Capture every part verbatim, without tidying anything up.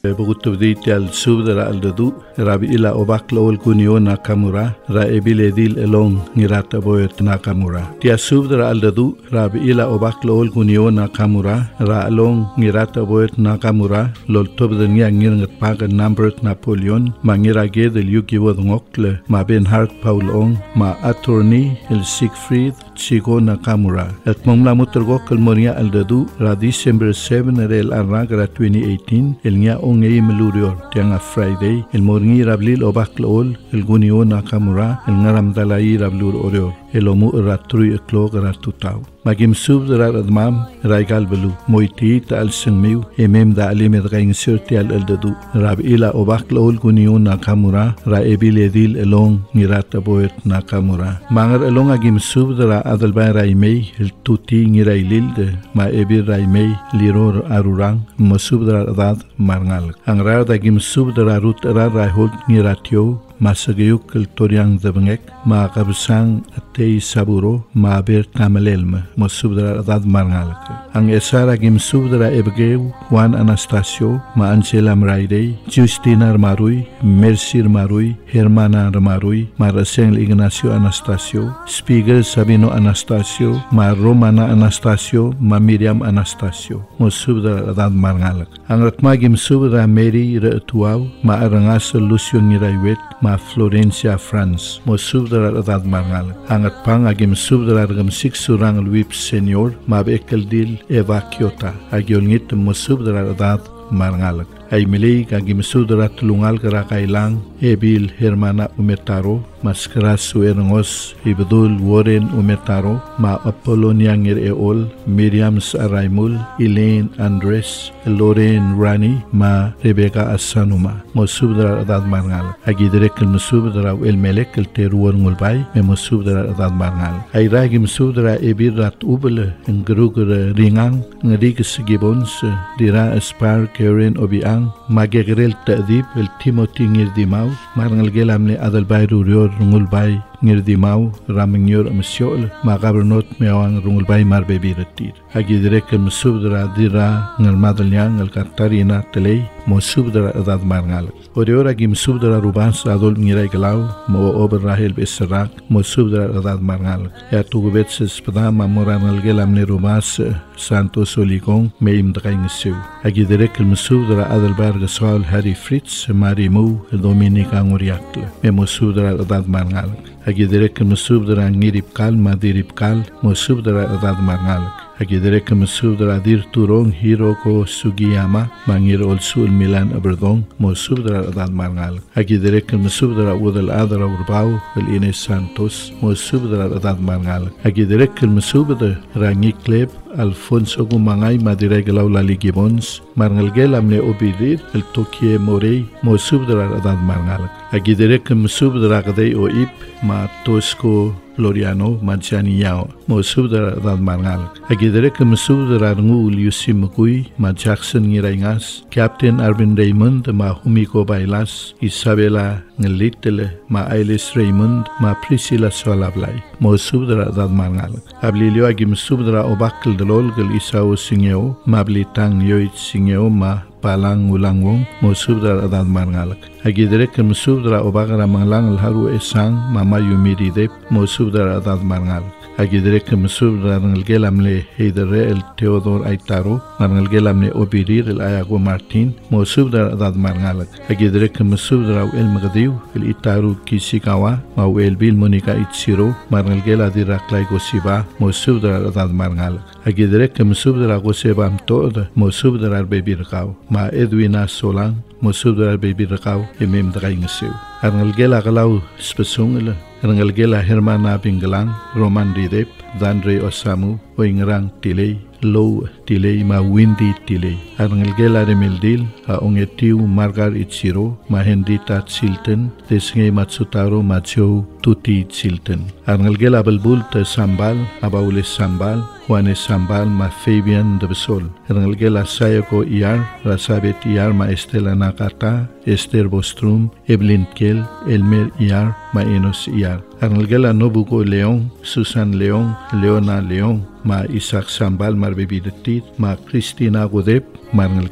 بغتبديت السود را الددو رابي إلى أوباك لول كونيو ناكامورا را إبيل ديل إلون نيراتا بويت ناكامورا تيا سود را الددو رابي إلى أوباك لول كونيو ناكامورا را إلون نيراتا بويت ناكامورا لول تبدنيا نيرنت باغ نامبرت نابليون ما نيرا جيد اليوكي وذنوكل ما بين هارك باولون ما أتورني السيغفريد تشيغو ناكامورا المملا مترغوك المونيا الددو را ديسمبر سبعة ريل أراغ را twenty eighteen النيا ongei melurior tianga Friday el morngi rablil obak lol el gunio nakamura el ngaram dalai rablur orior el omu ratru eklog ratutau magim sub drar admam raigal belu moiti ta al singmiu emem da alim edgain surti al eldadu rab ila obak lol gunio nakamura ra ebil edil elong nirata boet nakamura mangar elong agim sub dra adal bay raimei el tuti ngirailil de ma ebil raimei liror arurang masub dra adad marngal angrar da gim sub dra rut ra raihol niratio masagayuk el toriang zabangek ma kabsang atei saburo ma ber tamalelma masub dra adad marngal ang esara gim sub dra ebgeu Juan Anastasio ma Angela Mraidei Justina Marui Mercy Marui Hermana Marui ma Raseng Ignacio Anastasio Spiegel Sabino Anastasio ma Romana Anastasio ma Miriam Anastasio masub dra adad marngal ang ratma gim sub dra Mary Retuau ma Arangas Lucio Niraiwet ma Florencia France masub dra adad marngal angat pang agim sub dra gam six surang Luip Senior ma bekel dil Eva Kiota agiol ngit masub dra adad marngal ay milay kagim sub dra tulungal kara kailang Ebil Hermana Umetaro Maskras Suerngos Ibdul Warren Umetaro ma Apollonia Ngir Eol Miriam Saraimul Elaine Andres Lorraine Rani ma Rebecca Asanuma masub dra adad marngal agidrek masub dra el melek el teruor ngulbay me masub dra adad marngal ay ragim sub dra ebir rat ubel ngrugur ringang ngrik sigibons dira aspar Karen Obiang magegrel ta'dib el Timothy Ngir Dimau marngal gelamle adal bayru rior ngulbay ngir dimau ramnyor amsyol magabernot mewang rungulbay marbebi retir agi direk masub dra dira ngalmadalnyang alkatarina telei masub dra adad marngal oriora gim sub dra rubans adol ngirai glau mo ober rahel besarak masub dra adad marngal ya tugubet spada mamoranal gelamne rubas santo solikon meim drai ngsew agi direk masub dra adal bar gasal Harry Fritz marimu dominika ngoriakle me masub dra adad marngal agi direk masub dra ngirip kal madirip kal masub dra adad marngal agi direk masub dra dir turong Hiroko Sugiyama mangir olsul Milan Aberdong masub dra adad marngal agi direk masub dra udal adra urbau el Ines Santos masub dra adad marngal agi direk masub dra ngikleb Alfonso Gumangay madirek law laligibons marngal gelamne obidir el Tokie Morey masub dra adad marngal agi direk masub dra gdei o ip ma Tosco Floriano Manchani Yao masub dra adad marngal agi direk masub dra ngul Yusim Kui ma Jackson Ngiraingas Captain Arvin Raymond ma Humiko Bailas Isabella Ngalitele ma Ailes Raymond ma Priscilla Solablay masub dra adad marngal ablilio agi masub dra obakl delol gel Isao Singeo ma blitang yoit Singeo ma palang ulangwong masub dra adad marngal agi direk masub dra obagra manglang haru esang mama yumiri dep masub dra adad marngal agi direk masub dra ngelgelamle Heidere el Theodor Aitaro ngelgelamle Obirir el Ayago Martin masub dra adad marngal agi direk masub dra el Magdiu el Itaru Kishikawa ma el Bil Monica Ichiro ngelgela diraklay gosiba masub dra adad marngal agi direk masub dra gosiba amtod masub dra bebirqaw ma Edwina Solang masub dra bebirqaw emem dra ngsew ngelgela galaw spesungel ngelgela Hermana Binglang Roman Ridep Dandre Osamu Oingrang Tilei Low Tilei ma Windy Tilei ngelgela Remeldil a ongetiu Margar Ichiro ma Hendita Chilton desnge Matsutaro Macho Tuti Chilton ngelgela Balbul te Sambal abaule Sambal Juanes Sambal ma Fabian de Besol ngelgela Sayako Iar Rasabet Iar ma Estela Nakata Esther Bostrom Evelyn Kel Elmer Iar ma Enos Iar ngelgela Nobuko Leon Susan Leon Leona Leon ma Isaac Sambal mar bebidetit ma Cristina Godep mar ngelgel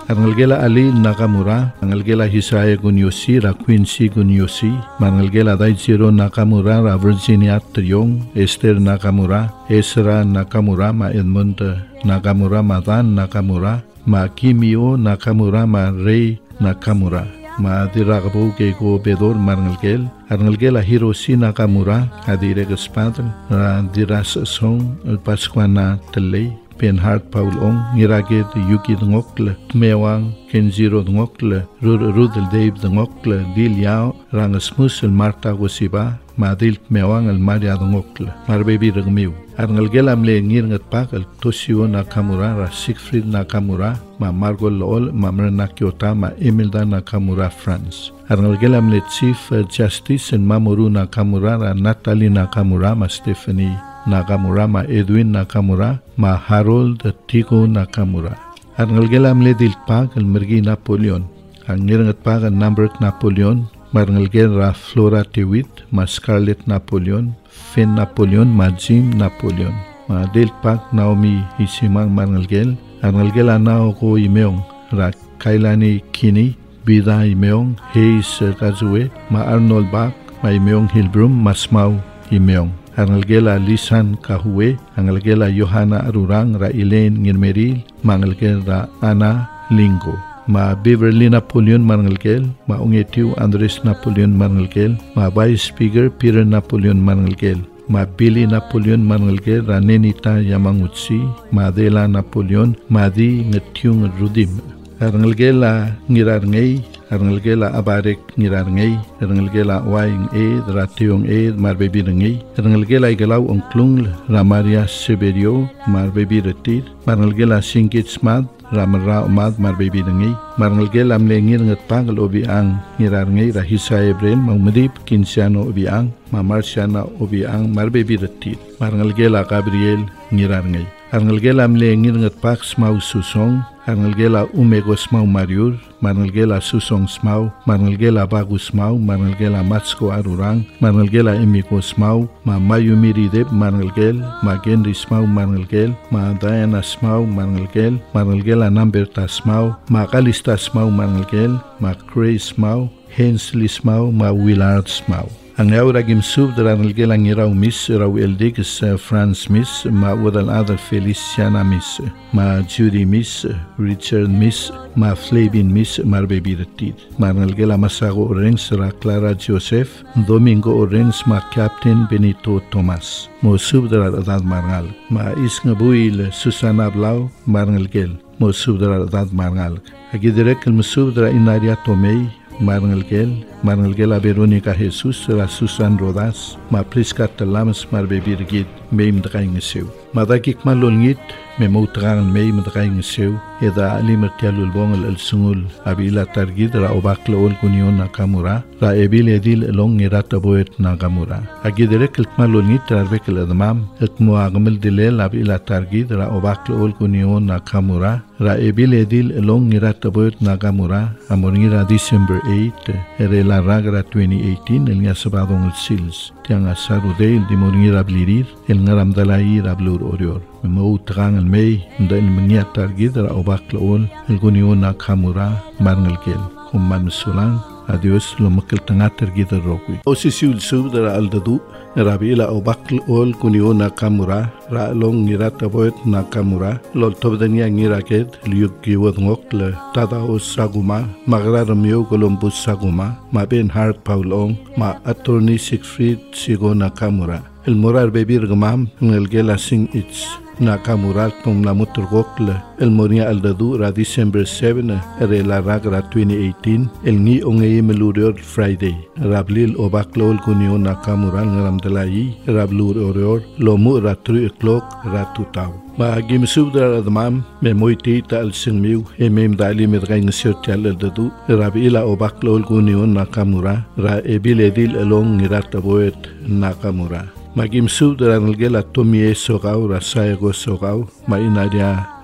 Arnalgela Ali Nakamura, Arnalgela Hisae Gunyosi, Ra Quincy Gunyosi, Marnalgela Daijiro Nakamura, Ra Virginia Triong, Esther Nakamura, Esra Nakamura, Ma Edmund Nakamura, Ma Dan Nakamura, Ma Kimio Nakamura, Ma Rei Nakamura, Ma Diragabo Gego Bedor Marnalgel, Arnalgela Hiroshi Nakamura, Adire Gespadren, Ra Diras Song, El Pasquana Tele, Penhard Paul Ong, Niraged Yuki Dngokle, Mewang, Kenjiro Dngokle, Rudel Dave Dngokle, Dil Yao, Rangasmus, El Marta Gosiba, Madil Mewang, El Maria Dngokle, Marbebi Ragmiu. Arnalgela Mle Nirngat Pak, El Toshio Nakamura, Ra Siegfried Nakamura, Ma Margot Lol, Ma Mrena Kyota, Ma Emilda Nakamura, France. Arnalgela Mle Chief Justice, El Mamoru Nakamura, Ra Natalie Nakamura, Ma Stephanie Nakamura, Ma Edwin Nakamura, Ma Harold Tigo Nakamura. Arnalgela Mle Dilpak, El Mergi Napoleon. Ang Nirngat Pak, El Namberg Napoleon, Marnalgel Ra Flora Tewitt, Ma Scarlett Napoleon, Fen Napoleon, Ma Jim Napoleon. Ma Dilpak Naomi Isimang Marnalgel, Arnalgela Nao Ko Imeong, Ra Kailani Kini, Bida Imeong, Hayes Kazue, Ma Arnold Bak, Ma Imeong Hilbrum, Ma Smau Imeong. Arnalgela Lisan Kahue, Arnalgela Johanna Arurang, Ra Elaine Ngirmeril, Mangalgela Ana Lingo. Ma Beverly Napoleon Marnalgel, Ma Ungetiu Andres Napoleon Marnalgel, Ma Vice Speaker Peter Napoleon Marnalgel, Ma Billy Napoleon Marnalgel, Ra Nenita Yamangutsi, Ma Dela Napoleon, Ma Di Ngetiung Rudim. Arnalgela Ngirarngay, Arnalgela Abarek Ngirarngay, Arnalgela Waing Eid, Rationg Eid, Marbebi Rangay, Arnalgela Igalaw Onklung, Ra Maria Severio, Marbebi Retir, Marnalgela Singkit Smad, Ramara Umad Marbebi Rangay, Marnalgela Mlengir Ngatpangal Obi Ang, Ngirarngay, Rahisa Ebrel, Maumedip Kinsiano Obi Ang, Ma Marciana Obi Ang, Marbebi Retir, Marnalgela Gabriel Ngirarngay. Arnalgela Mlengir Ngatpak Smau Susong, Arnalgela Umego Smau Mariur, Marnalgela Susong Smau, Marnalgela Bagu Smau, Marnalgela Matsko Arurang, Marnalgela Emiko Smau, Ma Mayumiri Deb Marnalgel, Ma Genri Smau Marnalgel, Ma Diana Smau Marnalgel, Marnalgela Namberta Smau, Ma Kalista Smau Marnalgel, Ma Cray Smau, Hensley Smau, Ma Willard Smau. Ang aura gimsub de Arnalgela ngiraw Miss Raw Eldix France Miss, Ma Wadal Adar Feliciana Miss, Ma Judy Miss, Richard Miss, Ma Flavin Miss, Marbebi Retid. Ma Arnalgela Masago Orengs Ra Clara Joseph, Domingo Orengs Ma Captain Benito Thomas. Mo sub de Adad Marngal, Ma Isngabuil Susana Blau, Marnalgel, Mo sub de Adad Marngal. Agi direct el Musub de Inaria Tomei, Marnalgel, Marnalgela Veronica Jesus, Ra Susan Rodas, Ma Priska Talamas Marbebi Regid, Meim Draing Sew. Madakik Malolngit, Memoutrang Meim Draing Sew, Eda Alimer Tialulbong El Sungul, Abila Targid, Ra Obakla Ol Kunion Nakamura, Ra Ebil Edil Elong Irata Boet Nakamura. Agiderek El Malolngit, Rarbek El Admam, Et Muagamel Dilel, Abila Targid, Ra Obakla Ol Kunion Nakamura, Ra Ebil Edil Elong Irata Boet Nakamura, Amoringira December eighth, Erela Ragra twenty eighteen, El Ngasabadong El Sils, Tiang Asarude, El Dimoringira Blirir, El Ngaramdalai Rablur Orior. Memoutrang El Mei, Nda El Meniat Targid, Ra Obakla Ol, El Kunion Nakamura, Marnalgel, Kumman Sulang. Adios lo makil tangater gida rokwi. Osisiul sub dara aldadu rabila obakl ol kunio Nakamura ra long nirata boet Nakamura lol tobdania ngiraket liuk giwad ngokle tada os saguma magrar mio Columbus saguma ma ben hart paulong ma attorney Siegfried Sigo Nakamura el morar bebir gamam ngel gela sing its Nakamura tum la muturgokle el moria aldadu ra December seventh ere la ragra twenty eighteen el ngi ongei melurior Friday rablil obaklol kunio Nakamura ngaramdalai rablur orior lo mu ra three o'clock ra tutaw ma gimsub dra admam me moiti ta al singmiu e mem dali med gaing sirtial aldadu rabila obaklol kunio Nakamura ra ebiledil elong ngirata boet Nakamura Magim sub de Arnalgela Tomie Sogau, Rasaigo Sogau, Ma Inaria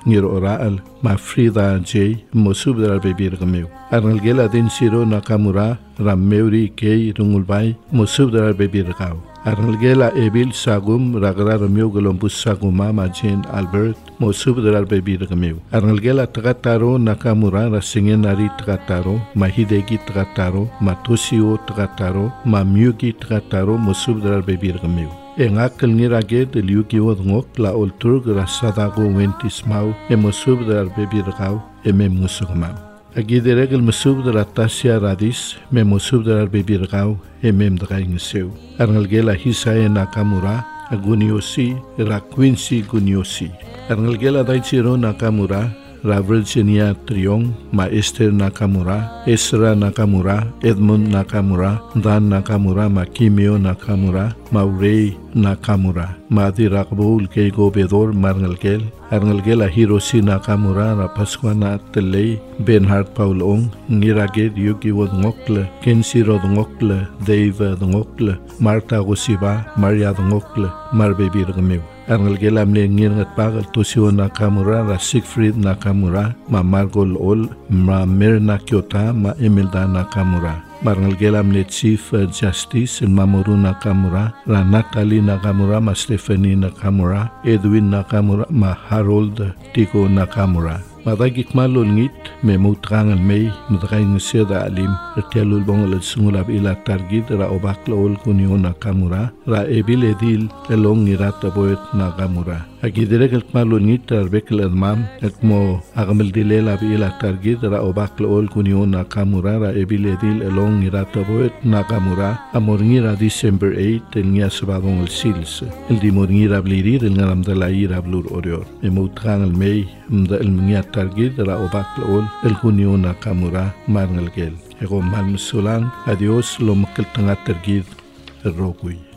ngir oral ma Frida J mosub dal bebir gameu arnal gela din siro Nakamura ram meuri kei rungulbai mosub dal bebir kau arnal gela ebil sagum ragra rameu golombus saguma ma Jane Albert mosub dal bebir gameu arnal gela takataro Nakamura rasingen ari takataro ma Hideki takataro ma Toshio takataro ma Miyuki takataro mosub dal bebir gameu engakal ngirage de liuki wad ngok la oltur grasada go wentis mau e mosub dar bebir kau e me musugmam agi de regel mosub dar tasia radis me mosub dar bebir kau e mem dgai ngeseu arnal gela hisae Nakamura aguniosi ra Quincy guniosi arnal gela daichiro Nakamura ra Virginia Triong ma Esther Nakamura Ezra Nakamura Edmund Nakamura Dan Nakamura ma Kimio Nakamura Maurei Nakamura Madi Rakbul Kei Gobedor Marngalgel Arngalgel Hiroshi Nakamura Ra Pasquana Telei Benhard Paul Ong Ngirage Yugi Wod Ngokle Kenshi Rod Ngokle Dave Ngokle Marta Gosiba Maria Ngokle Marbebi Rgameu Arngalgel Amle Ngirngat Pagal Toshio Nakamura Ra Siegfried Nakamura Ma Margol Ol Ma Mirna Kyota Ma Imelda Nakamura Marngalgel Amle Chief Justice Mamoru Nakamura Ra Natalie Nakamura Ma Stephanie Nakamura Edwin Nakamura Ma Harold Tiko Nakamura Madagik malul ngit me mutrangal mei mutray nguseda alim retialul bongol sungulab ila targid ra obak lol kunio Nakamura ra ebil edil elong irata boet Nakamura agidirek malul ngit arbekel admam ekmo agamel dilela bi ila targid ra obak lol kunio Nakamura ra ebil edil elong irata boet Nakamura amorngira December eight el ngia sabagong el sils el dimorngira blirir el ngaram de la ira blur orior e mutrangal mei mda el ngia targid ra obak lol el kunio Nakamura marngalgel ego mal musulang adios lo makil tanga targid el rogui